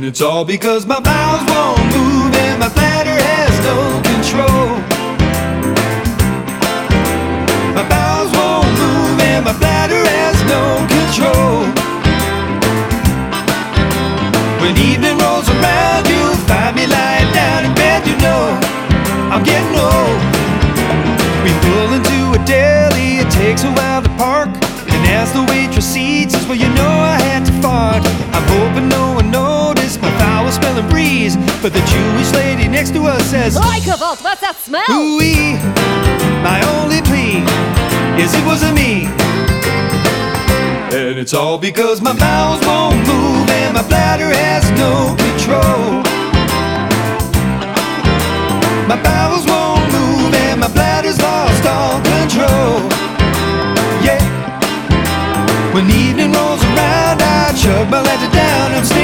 And it's all because my bowels won't move and my bladder has no control. My bowels won't move and my bladder has no control. When evening rolls around, you'll find me lying down in bed. You know I'm getting old. We pull into a deli, it takes a while to park, and as the waitress seats us, well, you know I had to fart. I'm hoping no one noticed my foul-smelling breeze, but the Jewish lady next to us says, Oi, Kavalt, what's that smell? ooh-wee, my only plea is it wasn't me. And it's all because my bowels won't move and my bladder has no control. My bowels won't move and my bladder's lost all control. Yeah. When evening rolls around, I chug my ladder down. I'm still